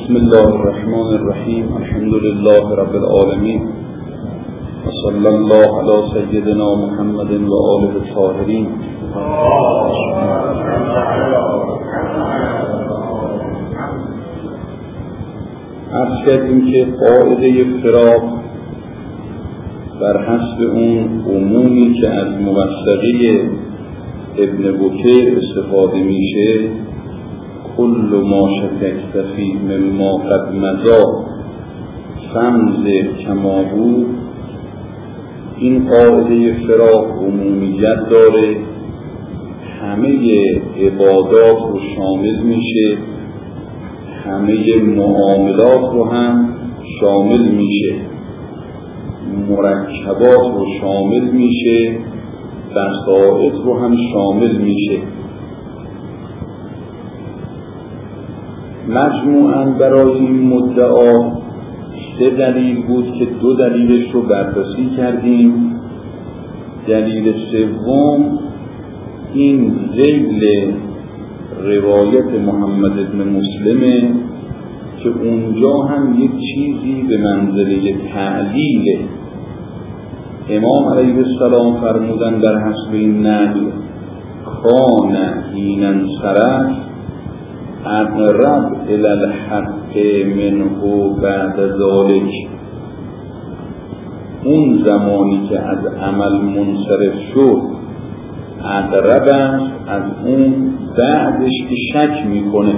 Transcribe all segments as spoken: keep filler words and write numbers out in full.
بسم الله الرحمن الرحیم. الحمد لله رب العالمین و صلی الله علی سیدنا محمد و آله الطاهرین. عرض کردیم که قاعده فراق بر حسب اون عمومی که از موثقه ابن بکیر استفاده میشه، کل ما شککت فیه مما قد مضی فامض کما بود. این قاعده فراق عمومیت داره، همه عبادات رو شامل میشه، همه معاملات رو هم شامل میشه، مرکبات رو شامل میشه، بساط رو هم شامل میشه. مجموعاً برای این مدعا سه دلیل بود که دو دلیلش رو بررسی کردیم. دلیل سوم این ذیل روایت محمد بن مسلمه که اونجا هم یک چیزی به منزله تعلیله. امام علیه السلام فرمودن در حسب این نقل کان حین انصرف اقرب الی الحق منه بعد ذلک. اون زمانی که از عمل منصرف شد اقرب است از اون بعدش که شک میکنه،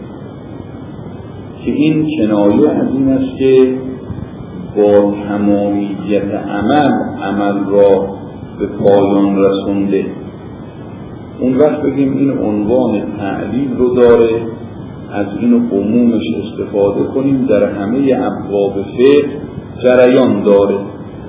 که این کنایه از این است که با تمامیت عمل عمل را به پایان رسونده. اون وقت بگیم این عنوان تعلیل رو داره، از این عمومش استفاده کنیم، در همه ابواب فقه جریان داره.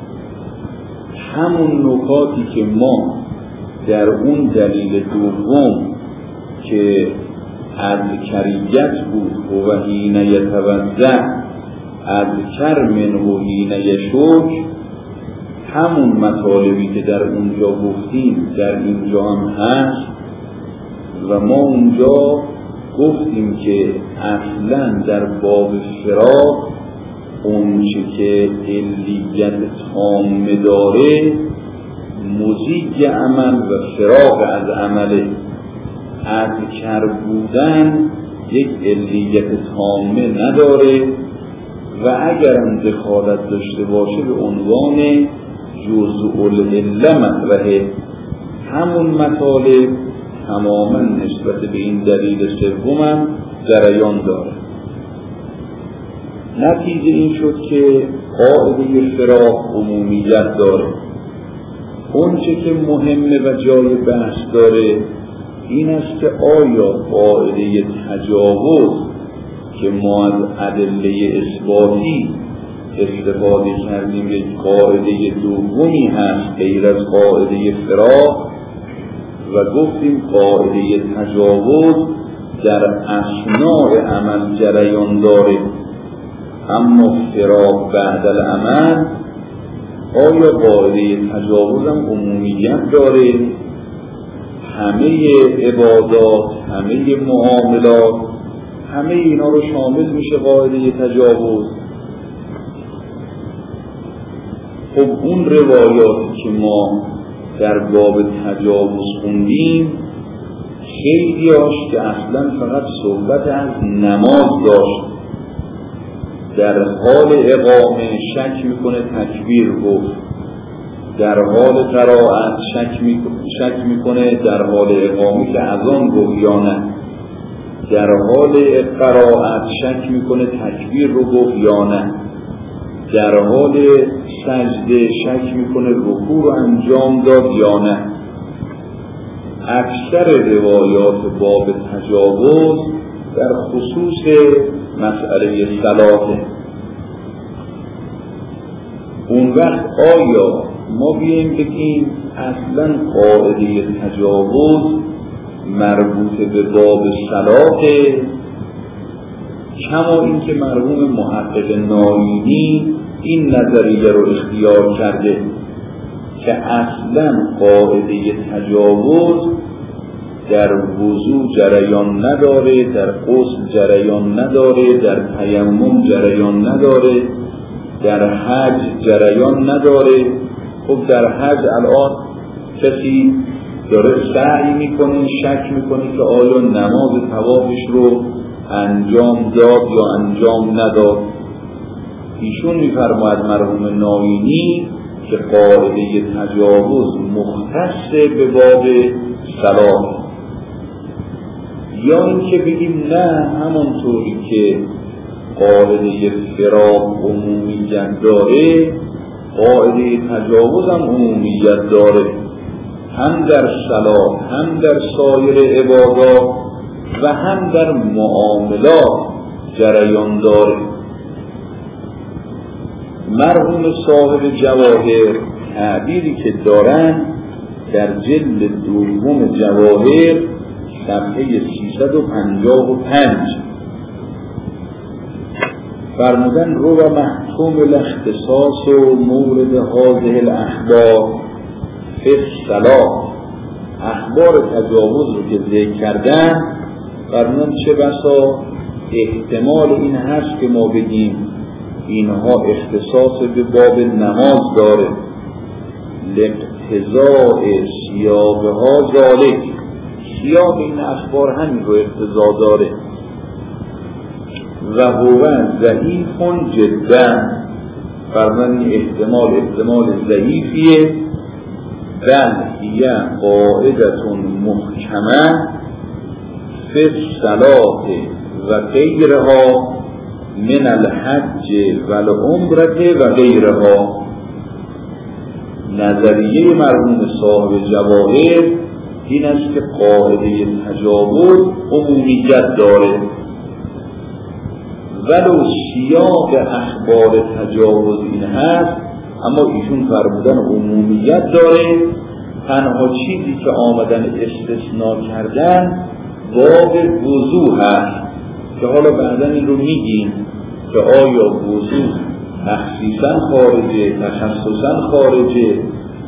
همون نکاتی که ما در اون دلیل دوم که اذکریت بود و حین یتوضأ اذکر منه حین یشک، همون مطالبی که در اونجا گفتیم در اینجا هم هست. و ما اونجا گفتیم که اصلا در باب فراق اون چه که علیت تامه داره مزیج عمل و فراق از عمله. اذکر بودن یک علیت تامه نداره و اگر هم دخالت داشته باشه به عنوان جزء العله مطرحه. همون مطالب تماما نسبت به این دلیل سوم هم جریان داره. نتیجه این شد که قاعده فراق عمومیت داره. اون چه که مهمه و جای بحث داره این است که آیا قاعده تجاوز که ما از ادله اثباتی استفاده کردیم یک قاعده دومی هست غیر از قاعده فراق، و گفتیم قاعده تجاوز در اثناء عمل جریان داره، اما فراق بعد العمل. آیا قاعده تجاوز هم عمومیت داره؟ همه عبادات، همه معاملات، همه اینا رو شامل میشه قاعده تجاوز؟ خب اون روایاتی که ما در باب تجاوز خوندیم خیلی هاش که اصلا فقط صحبت از نماز داشت، در حال اقامه شک میکنه تکبیر گفت، در حال قرائت شک میکنه شک میکنه در حال اقامه که اذان گفت یا نه، در حال قرائت شک میکنه تکبیر رو گفت یا نه، در حال سجده شک میکنه رکوع رو انجام داد یا نه. اکثر روایات باب تجاوز در خصوص مسئله صلاته. اون وقت آیا ما بیاییم بگیم اصلا قاعده تجاوز مربوط به باب صلاته، کما این که مرحوم محقق نایینی این نظریه رو اختیار کرده که اصلا قاعده تجاوز در وضو جریان نداره، در غسل جریان نداره، در تیمم جریان نداره، در حج جریان نداره. خب در حج الان کسی داره سعی میکنه، شک میکنه که آیا نماز طوافش رو انجام داد یا انجام نداد. ایشون میفرماید مرحوم نائینی که قاعده تجاوز مختص به باب صلاح، یا اینکه بگیم نه، همانطوری که قاعده فراق عمومیت داره، قاعده تجاوز هم عمومیت داره، هم در صلاح هم در سایر عبادات و هم در معاملات جریان داره. مرحوم صاحب جواهر تعبیری که دارن در جلد دوم جواهر صفحه سیصد و پنجاه و پنج فرمودن: رو و محکوم الاختصاص و مورد هذه الاخبار فی الصلاح. اخبار تجاوز رو که ذکر کردن فرمودن چه بسا احتمال این هست که ما بگیم اینها اختصاص به باب نماز داره، لاقتضاء سیاقها ذالک، سیاق این اخبار همین رو اقتضا داره. و هو ضعیف جدا، فرمان این احتمال احتمال ضعیفیه. بل هی قاعدة محکمه فی الصلاة و غیرها من الحج و العمرة و غیرها. نظریه مرحوم صاحب جواهر این است که قاعده تجاوز عمومیت داره، ولو سیاق اخبار تجاوز این هست، اما ایشون فرمودن عمومیت داره. تنها چیزی که آمدن استثناء کردن باب وضو هست که حالا بعدا این رو میگیم که آیا وضو تخصیصا خارجه، تخصصا خارجه.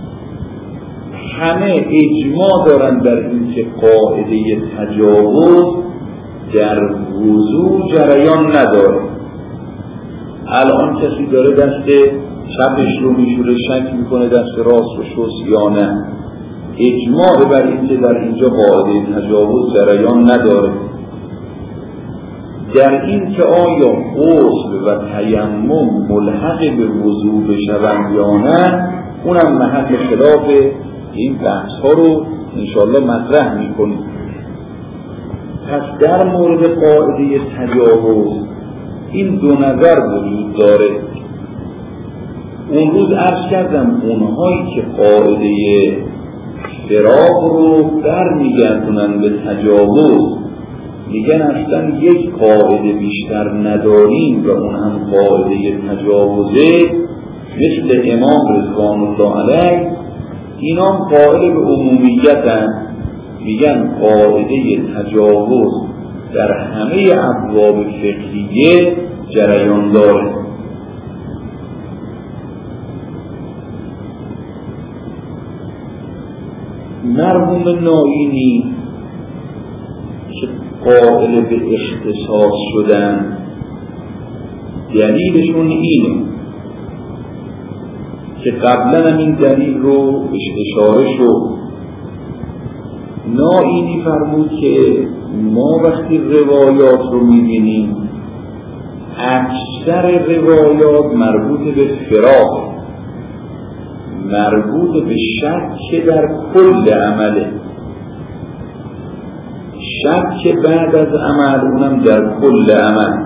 همه اجماع دارن در این که قاعده تجاوز در وضو جریان نداره. الان کسی داره دست چپش رو میشوره، شک میکنه دست راست رو شست یا نه. اجماع بر این که در اینجا قاعده تجاوز جریان نداره. در این که آیا غسل و تیمم ملحق به وضو بشوند یا نه، اونم محل خلاف این بحث ها رو انشاءالله مطرح میکنیم. پس در مورد قاعده تجاوز این دو نظر وجود داره. اون روز عرض کردم اونهایی که قاعده فراق رو در میگردونن به تجاوز، میگن اصلا یک قاعده بیشتر نداریم و اون هم قاعده تجاوزه، مثل امام رضوان الله علیه. اینا هم قائل به عمومیتن، میگن قاعده تجاوز در همه ابواب فقهیه جریان داره. مرحوم نائینی که قائل به اختصاص شدن، دلیلشون اینه که قبلا این دلیل رو اشاره شد. نائینی فرمود که ما وقتی روایات رو میبینیم اکثر روایات مربوط به فراق، مربوط به شک در کل عمله، شک بعد از عمل، اونم در کل عمل.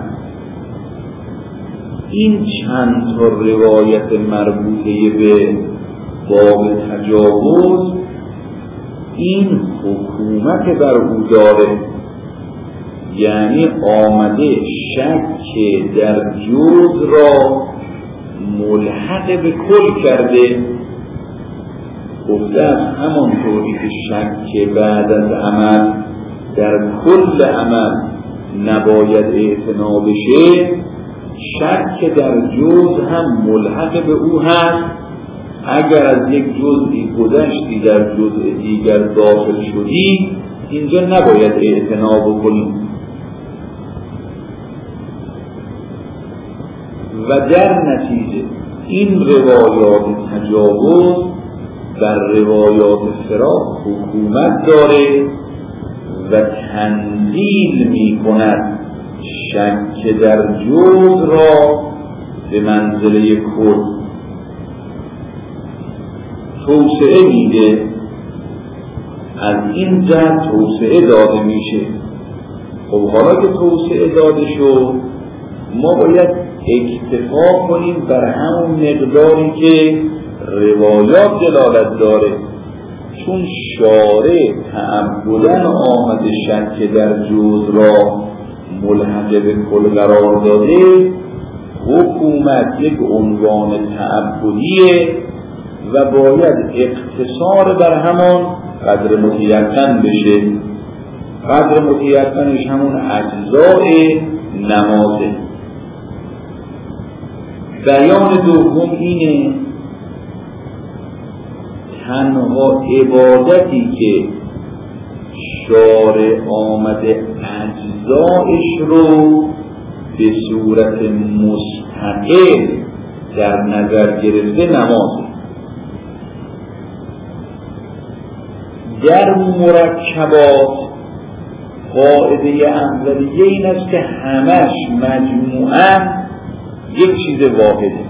این چند تا روایت مربوطه به باب تجاوز این حکومت بر او داره، یعنی آمده شک در جز را ملحق به کل کرده. گفته از همانطوری که شک بعد از عمل در کل عمل نباید اعتنا بشه، شک در جز هم ملحق به او هست. اگر از یک جزئی گذشتی در جزء دیگر داخل شدی، اینجا نباید اعتنا بکنیم. و در نتیجه این روایات تجاوز در روایات فراق حکومت داره و تنزیل می کند شک در جز را به منزله کل، توسعه میده. از این جهت توسعه داده میشه. خب حالا که توسعه داده شد ما باید اکتفا کنیم بر همون مقداری که روایات دلالت داره، چون شارع تعبداً آمده شک در جز را ملحق به کل قرار داده. حکومت یک عنوان تعبدیه و باید اقتصار بر همان قدر متیقن بشه. قدر متیقنش همون اجزاء نمازه. بیان دوم اینه تنها عبادتی که شارع آمده اجزایش رو به صورت مستقل در نظر گرفته نمازه. در مرکبات قاعده اولیه این است که همش مجموعاً یک چیز واحده.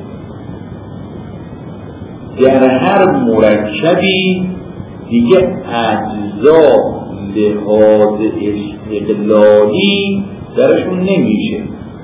در هر مرکبی دیگه اجزا لحاظ استقلالی درشون نمیشه.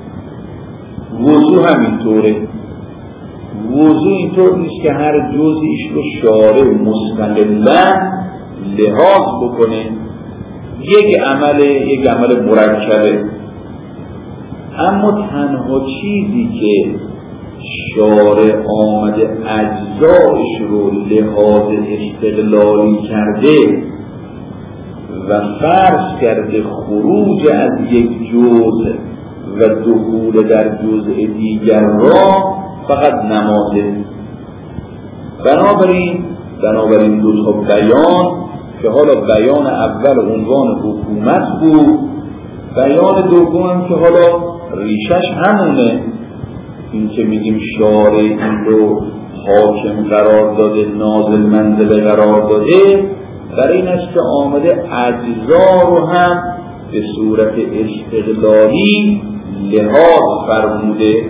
وضو همینطوره. وضو اینطور نیست که هر جزئیش رو شارع مستقلاً لحاظ بکنه. یک عمل یک عمل مرکبه. اما تنها چیزی که شارع آمده اجزایش رو لحاظ استقلالی کرده و فرض کرده خروج از یک جزء و دخول در جزء دیگر را فقط نمازه. بنابراین بنابراین دو تا بیان که حالا بیان اول عنوان حکومت بود، بیان دوم که حالا ریشش همونه، این که میگیم شارع این رو حاکم قرار داده، نازل منزله قرار داده، برای این است که آمده اجزا رو هم به صورت استقلالی لحاظ فرموده.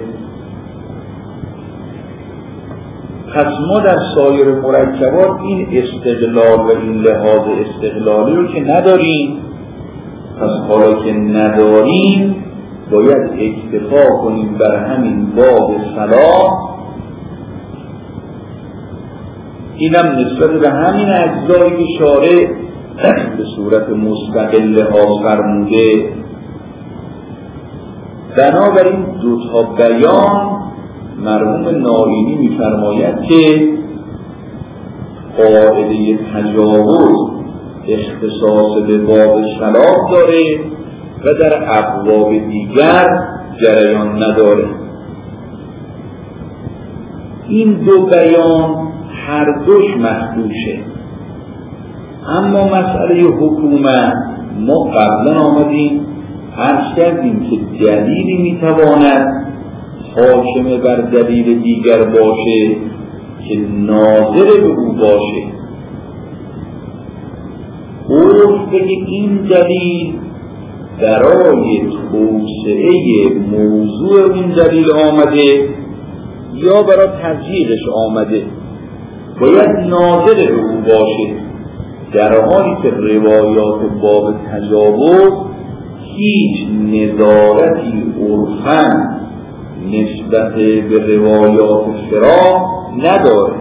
پس ما در سایر مرکبات این استقلال و این لحاظ استقلالی رو که نداریم. پس حالا که نداریم باید اکتفا کنیم بر همین باب صلاح. اینم نسبت به همین اجزایی که شارع به صورت مستقل لحاظ فرموده. بنابراین دو تا بیان مرحوم نائینی می‌فرماید که قاعده تجاوز اختصاص به باب صلاح داره و در ابواب دیگر جریان نداره. این دو بیان هر دوش مخدوشه. اما مسئله حکومت ما قبلا آمدیم عرض کردیم که دلیلی میتواند حاکم بر دلیل دیگر باشه که ناظر به او باشه. عرف بگه این دلیل برای توسعه موضوع این دلیل آمده یا برای تضییقش آمده، باید ناظر به او باشه. در حالی که روایات باب تجاوز هیچ نظارتی عرفاً نسبت به روایات فراق نداره.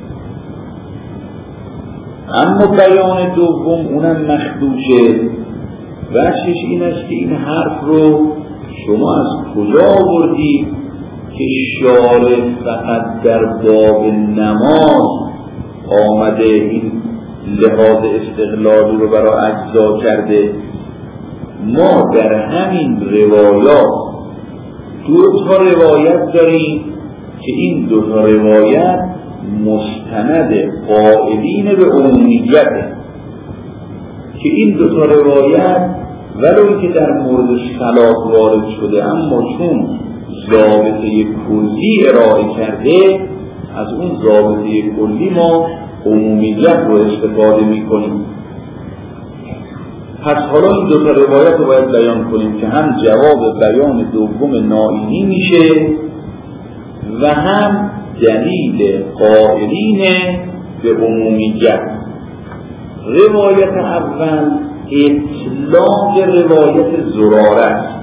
اما بیان دوم اونم مخدوشه. وجهش این است که این حرف رو شما از کجا آوردید که شارع فقط در باب نماز آمده این لحاظ استقلالی رو برای اجزا کرده؟ ما در همین روایات دو تا روایت داریم که این دو تا روایت مستند قائلین به عمومیت که این دو تا روایت ولو که در موردش خلاف وارد شده، اما چون ضابطه کلی ارائه کرده، از اون ضابطه کلی ما عمومیت رو استفاده میکنیم. پس حالا این دو تا روایت رو باید بیان کنیم که هم جواب بیان دوم نائینی میشه و هم دلیل قائلین به عمومیت. روایت اول اطلاق روایت زراره است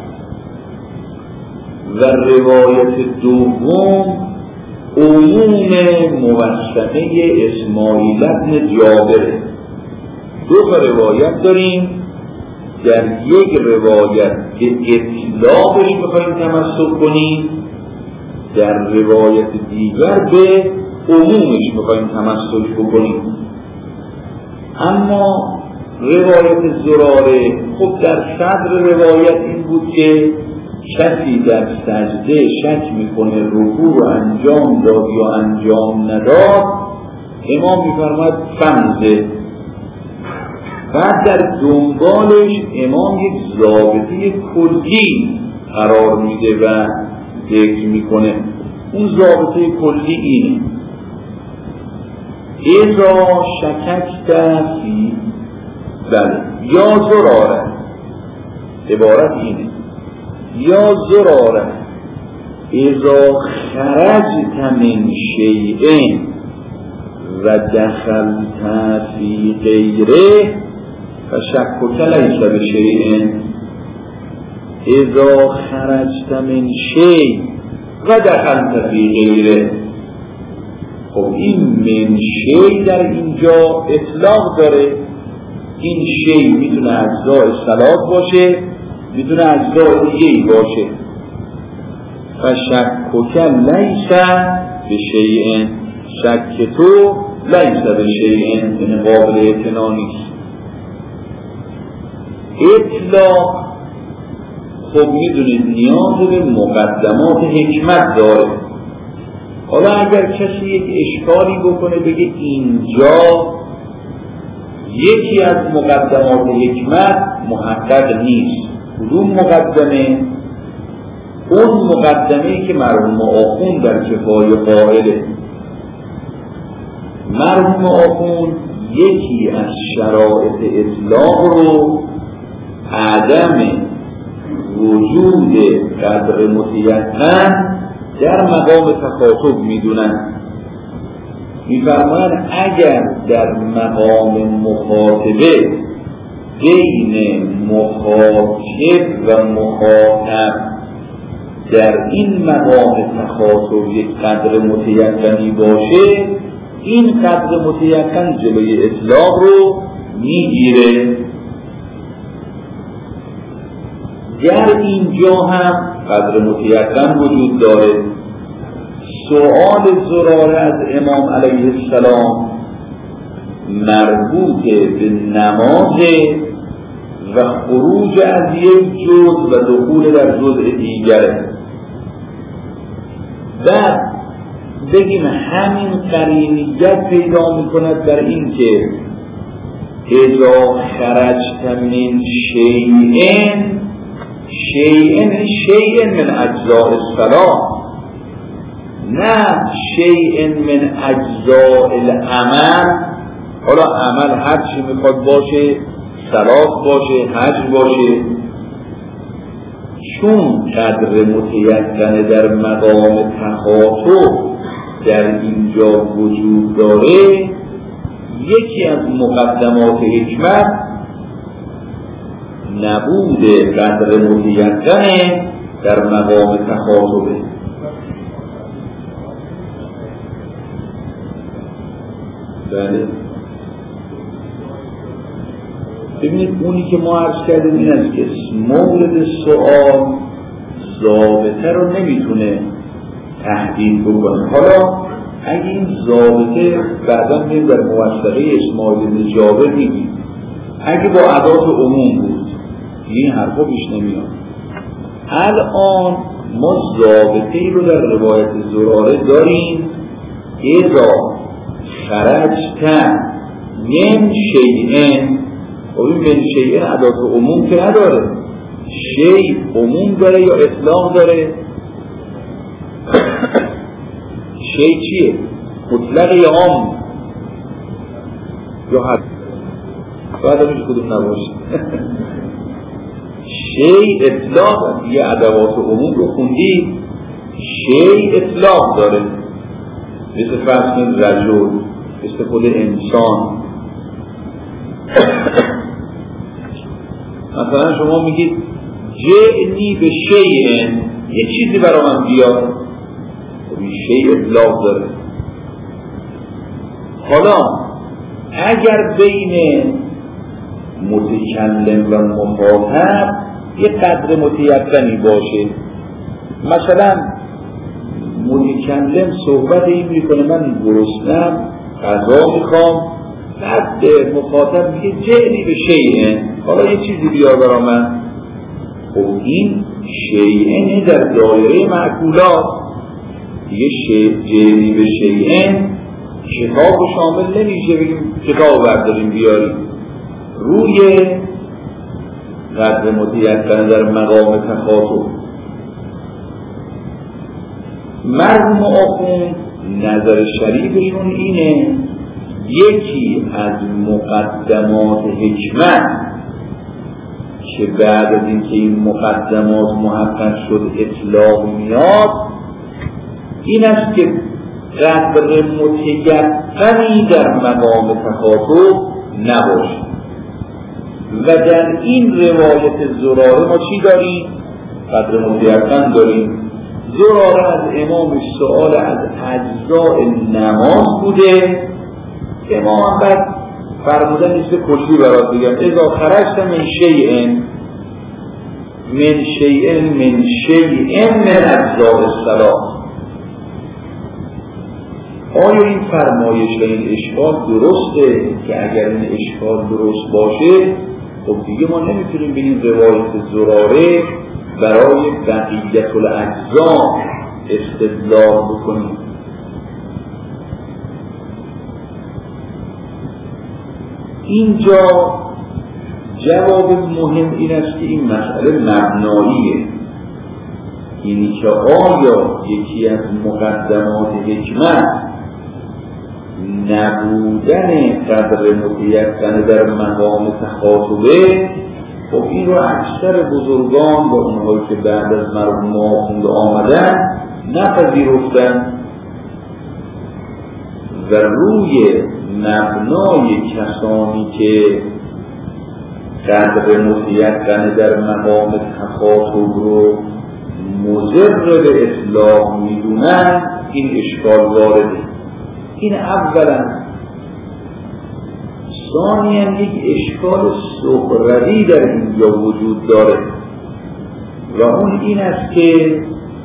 و روایت دوم عموم موثقه اسماعیل بن جابر. دو تا روایت داریم، در یک روایت به اطلاقش میخوایم تمسک کنیم، در روایت دیگر به عمومش میخوایم تمسک بکنیم. اما روایت زراره خب در صدر روایت این بود که کسی در سجده شک میکنه رکوع رو انجام داد یا انجام نداد، امام میفرماید فمزه. بعد در دنبالش امام یک ضابطه کلی قرار میده و ذکر میکنه. اون ضابطه کلی اینه: اذا شککت فی، بله، یا زراره، عبارت اینه یا زراره اذا خرجت من شیء و دخلت فی غیره فشکک لیس بشیء. اذا خرجت من شیء و دخلت فی غیره، خب این من شیء در اینجا اطلاق داره. این شیء میتونه اجزای صلات باشه، میتونه اجزای دیگه‌ای باشه. فشکک لیس بشیء، شک تو لیس بشیء، این قابل اعتنا نیست. اطلاق خب میدونید نیاز به مقدمات حکمت داره. حالا اگر کسی یک اشکالی بکنه بگه اینجا یکی از مقدمات حکمت محقق نیست، کدوم مقدمه؟ اون مقدمه‌ای که مرحوم آخوند در کفایه قائله. مرحوم آخوند یکی از شرایط اطلاق رو عدم وجود قدر متیقن در مقام تخاطب میدونن. میفرمایند اگر در مقام مخاطبه بین مخاطب و مخاطب در این مقام تخاطب یک قدر متیقنی باشه، این قدر متیقن جلوی اطلاق رو میگیره. در اینجا هم قدر متیقن وجود داره. سؤال زراره از امام علیه السلام مربوط به نماز و خروج از یک جزء و دخول در جزء دیگره. و بگیم همین قرینیت پیدا میکند در این که اذا خرجت من شیئن، شیئن شیئن من اجزاء الصلاة، نه شیئن من اجزاء العمل. حالا عمل هر چی میخواد باشه، صلات باشه، حج باشه، چون قدر متیقن در مقام تخاطب در اینجا وجود داره، یکی از مقدمات حکمت نبود قدر متیقن در مقام تخاطبه. بله، ببینید اونی که ما عرض کردیم این است که مورد سؤال ضابطه رو نمیتونه تحدید بکنه. حالا اگه این ضابطه بعدا میگیم در موثقه اسماعیل بن جابر میگیم، اگه با ادات عموم بود این حرفا پیش نمیاد. الان ما ضابطه ای رو در روایت زراره داریم: اذا خرجت من شیئن این من شیء ادات عموم که نداره. شیء عموم داره یا اطلاق داره؟ شیء چیه؟ مطلق یا عام یا حد؟ باید همیشه کدوم نباشه. شیء اطلاق، یه ادوات عموم رو خوندی، شیء اطلاق داره، مثل فرض رجل، مثل خود انسان. مثلا شما میگید جئنی به شیء، یه چیزی برای من بیار، این شیء اطلاق داره. حالا اگر بین متکلم و مخاطب یه قدر متیقنی باشه، مثلا متکلم صحبت این میکنه من گرسنم غذا میخوام، بعد مخاطب میگه جئنی به شیء، حالا یه چیزی بیار برای من. خب این شیء در دایره معقولات دیگه جئنی به شیء کتاب شامل نمیشه، بگیم کتاب برداریم بیاریم. روی قدر متیقن در مقام تخاطب مرحوم آخوند نظر شریفشون اینه یکی از مقدمات حکمت که بعد از اینکه این مقدمات محقق شد اطلاق میاد این است که قدر متیقنی در مقام تخاطب نباشه. و در این روایت زراره ما چی داریم؟ قدر متیقن داریم. زراره از امام سؤال از اجزاء نماز بوده، امام بعد فرمودن نیست کلی برات بگم اذا خرجت من شیء من شیء من شیء من اجزاء الصلاة. آیا این فرمایش و این اشکال درسته؟ که اگر این اشکال درست باشه خب دیگه ما نمیتونیم به این روایت زراره برای بقیت الاجزاء استدلال بکنیم. اینجا جواب مهم این است که این مسئله مبناییه، اینی که آیا یکی از مقدمات حکمت نبودن قدر متیقن در مقام تخاطبه، خب این رو اکثر بزرگان با اونهایی که بعد از مرحوم آخوند آمدن نپذیرفتن و روی مبنای کسانی که قدر متیقن در مقام تخاطب رو مضر به اطلاق میدونن این اشکال وارده. این اولا. ثانیاً یک اشکال صغروی در اینجا وجود داره و اون این است که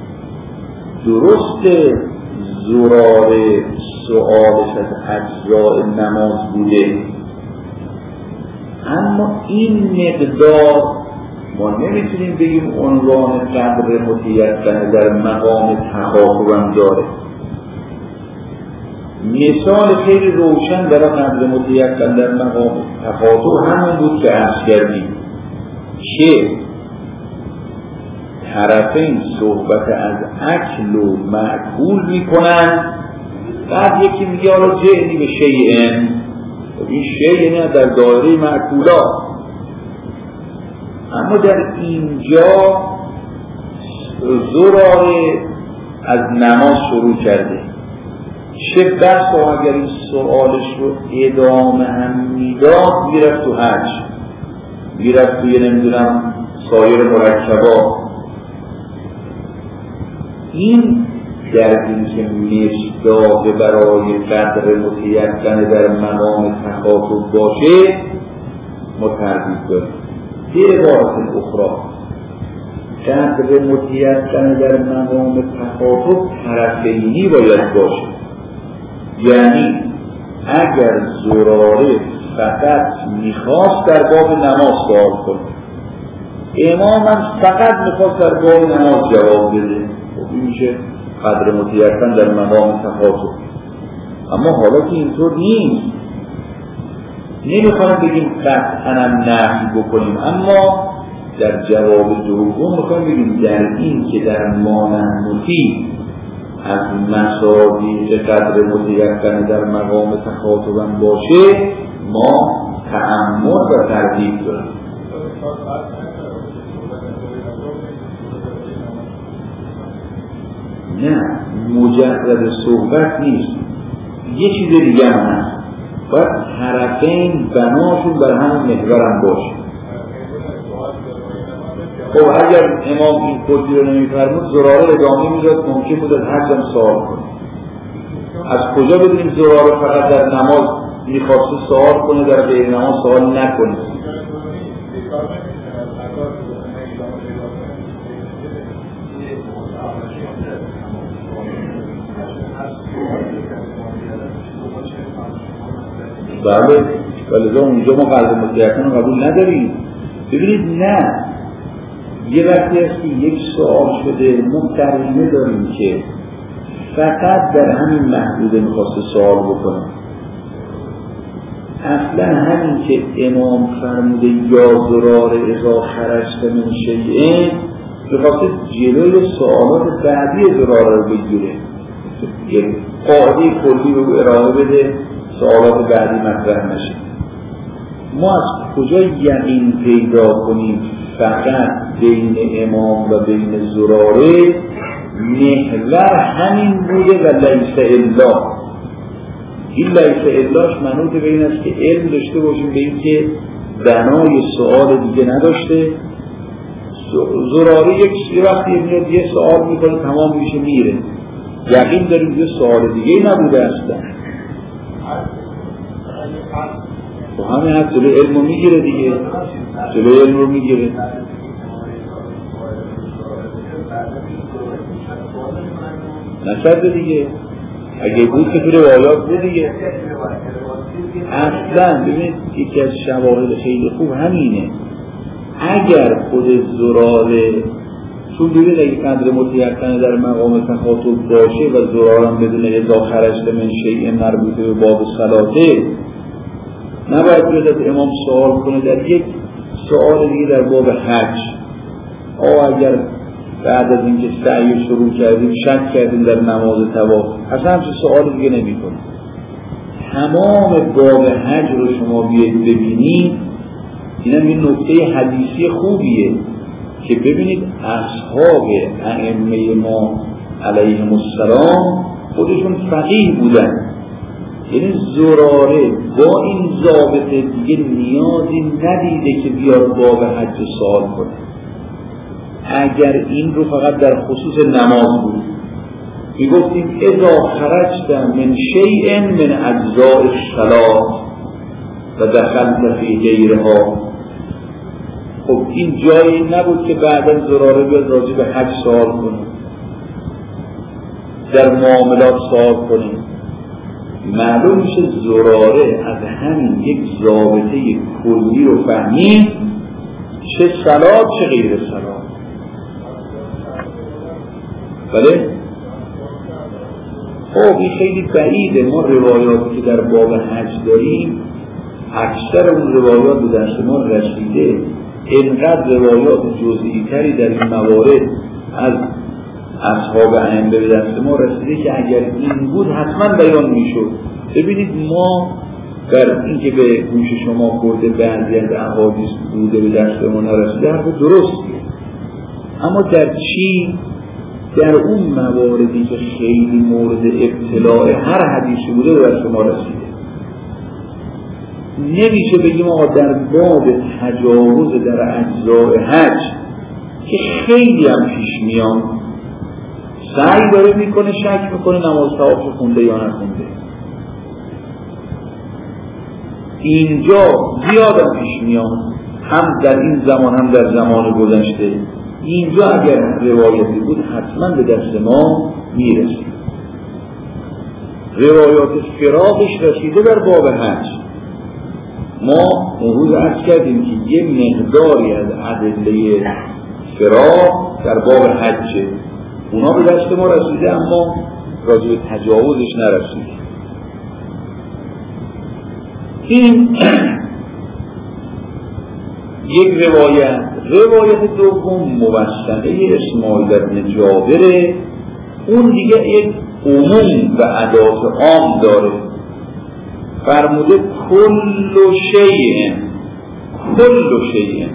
درست زراره سؤالش از اجزاء نماز بوده، اما این مقدار ما نمیتونیم بگیم عنوان قدر متیقن در مقام تخاطبم داره. مثال خیلی روشن برای قدر متیقن در مقام تخاطب همون بود که عرض کردیم که طرفین صحبت از اکل و معقول میکنن، بعد یکی میگه حالا جئنی به شیء، این شیء نه در دایره معقولات. اما در اینجا زراره از نماز شروع کرده، چه بسا اگر این سوالش رو ادامه هم میداد میرفت تو حج، میرفت توی نمیدونم سایر مرکبات. این در این که مصداق برای قدر متیقن در مقام تخاطب باشه ما تردید داریم. به عبارت اخرى قدر متیقن در مقام تخاطب طرفینی باید باشه، یعنی اگر زراره فقط میخواست در باب نماز سوال کنه، امام هم فقط میخواست در باب نماز جواب بده، خب میشه قدر متیقن در مقام تخاطب. اما حالا که اینطور نیست، نمیخوایم بگیم قطعاً نفی بکنیم، اما در جواب دوم میخوایم بگیم در این که در مانعتی از مصادیق قدر متیقن در مقام تخاطبم باشه، ما تأمل و تردید داریم. نه، مجرد صحبت نیست، یه چیز دیگه هم هست، باید طرفین بناشون بر هم محورم باشه. خب اگر امام این کلی رو نمی‌فرمود زراره ادامه میداد، ممکن بود از هر جا سوال کنه. از کجا بدونیم زراره فقط در نماز میخواسته سوال کنه، در غیر نماز سوال نکنه؟ بله، ولی اونجا ما قلب مطلقاً قبول نداریم. ببینید نه، یه وقتی است که یک سوال شده ما قرینه داریم که فقط در همین محدوده میخواسته سوال بکنه. اصلا همین که امام فرموده یا ضرار اذا خرجت من شیء میخواسته جلوی سوالات بعدی ضرار رو بگیره، یک قاعده کلی رو ارائه بده، سوالات بعدی مطرح نشه. ما از کجا یقین پیدا کنیم فقط بین امام و بین زراره محور همین بوده و لیس الا؟ این لیس الاش منوط به این است که علم داشته باشیم به این که بنای سوال دیگه نداشته. زراره یک وقتی میاد یه سوال میکنه تمام میشه میره، یقین داریم یه سوال دیگه نبوده اصلا. و همین حد جلوی علم رو میگیره دیگه، جلوی علم رو میگیره. نشد دیگه، اگه بود که تو روایات بود دیگه. اصلا ببینید یکی از شواهد خیلی خوب همینه، اگر خود زراره، چون ببینید اگه قدر متیقن در مقام تخاطب باشه و زرارم بدون اذا خرجت من شیء مربوط به باب صلاته، نباید بیاد از امام سوال کنه در یک سوال دیگه در باب حج. آه اگر بعد از اینکه سعی شروع کردیم شک کردیم در نماز طواف، اصلا همچه سوال دیگه نمی کنه. تمام باب حج رو شما بیاید ببینید، اینم این نکته حدیثی خوبیه که ببینید اصحاب ائمه ما علیهم السلام خودشون فقیه بودن. یعنی زراره با این ضابطه دیگه نیازی ندیده که بیاد باب حج سوال کنه. اگر این رو فقط در خصوص نماز بود میگفتیم اذا خرجت من شیء من اجزاء الصلاة و دخلت فی غیرها، خب این جایی نبود که بعدا زراره بیاد راجع به حج سوال کنه، در معاملات سوال کنه. معلوم میشه زراره از همین یک ضابطه کلی رو فهمید، چه صلات چه غیر صلات. بله؟ خب این خیلی بعیده. ما روایاتی که در باب حج داریم اکثر اون روایات به دست ما رسیده، اینقدر روایات جزئی تری در این موارد از اصحاب ائمه به دست ما رسیده که اگر این بود حتما بیان میشد. ببینید ما در این که به گوش شما خورده بعضی از احادیث بوده به دست ما نرسیده حرف درستیه، اما در چی؟ در اون مواردی که خیلی مورد ابتلاع هر حدیثی بوده به دست ما رسیده. نمیشه بگیم آقا در باب تجاوز در اجزاء حج که خیلی هم پیش میان سعی داره میکنه شک میکنه نماز طواف خونده یا نخونده. اینجا زیاد هم پیش میان، هم در این زمان هم در زمان گذشته. اینجا اگر روایتی بود حتما به دست ما میرسید. روایات فراقش رسیده در باب حج. ما امروز عرض کردیم که یه مقداری از ادله فراق در باب حجه، اونا به دست ما رسیده اما راجع به تجاوزش نرسیده. این یک روایت. روایت دوم موسطه اسماعیل بن جابره، اون دیگه یک عموم و ادات عام داره. فرموده کل شیء کل شیء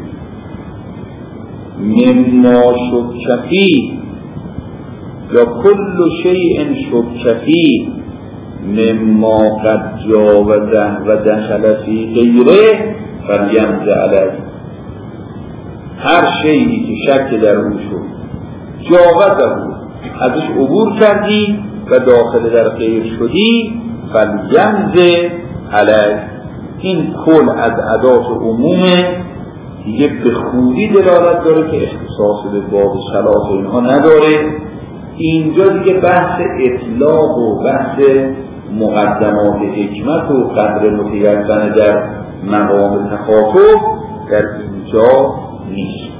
مما شک فیه یا کل شیء شک فیه مما قد جاوزه و دخل فی غیره فلیمض علیه. هر شیئی که شک در اون شد، جاوزه بود، ازش عبور کردی و داخل در غیر شدی، فلیمض علیه. این کل از ادات عمومه، دیگه به خوبی دلالت داره که اختصاص به باب صلاح اینها نداره. اینجا دیگه بحث اطلاق و بحث مقدمات حکمت و قدر متیقن در مقام تخاطب در اینجا نیست.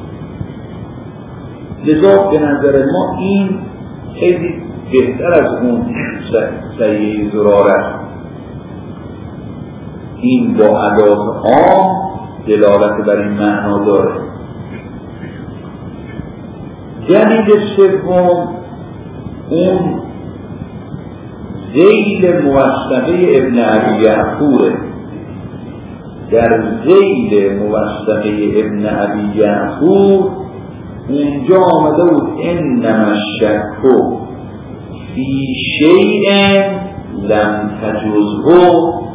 لذا به نظر ما این خیلی بهتر از اون سیئه زرارت، این با ادات عام دلالت بر این معنا داره. دلیل سوم اون ذیل موثقه ابن ابی یعفوره. در ذیل موثقه ابن ابی یعفور اونجا آمده بود انما الشک فی شیء لم تجزه،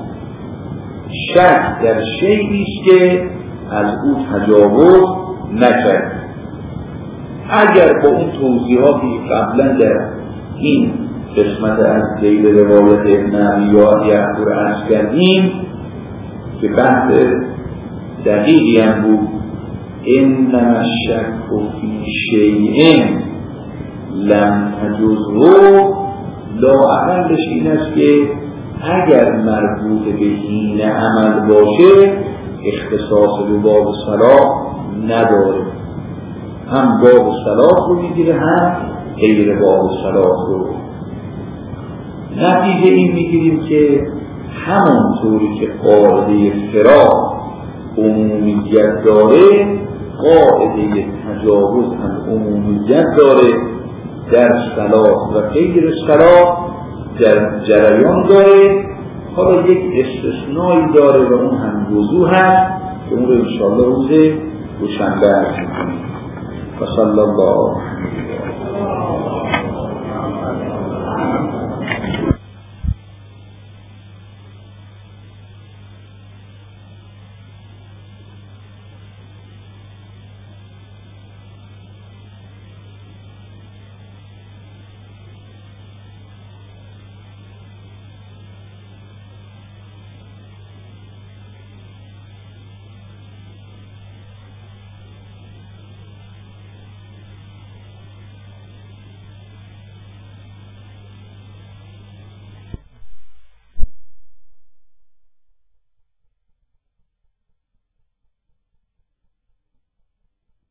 شک در شیئی است که از او تجاوز نکرد. اگر با اون توضیحاتی قبلا در این قسمت از ذیل روایت ابن ابی یعفور عرض کردیم که بحث دقیقی هم بود، انما الشک فی شیء لم تجزه، لااقلش این است که اگر مربوط به این عمل باشه اختصاص به باب صلاح نداره، هم باب صلاح رو میگیره هم غیر باب صلاح رو. نتیجه این میگیریم که همونطوری که قاعده فراق عمومیت داره، قاعده تجاوز هم عمومیت داره، در صلاح و غیر صلاح در جریان داره. حالا یک استثنایی داره و اون هم وضوح هست که اون رو انشاءالله روز دوشنبه عرض می‌کنیم. و صلی الله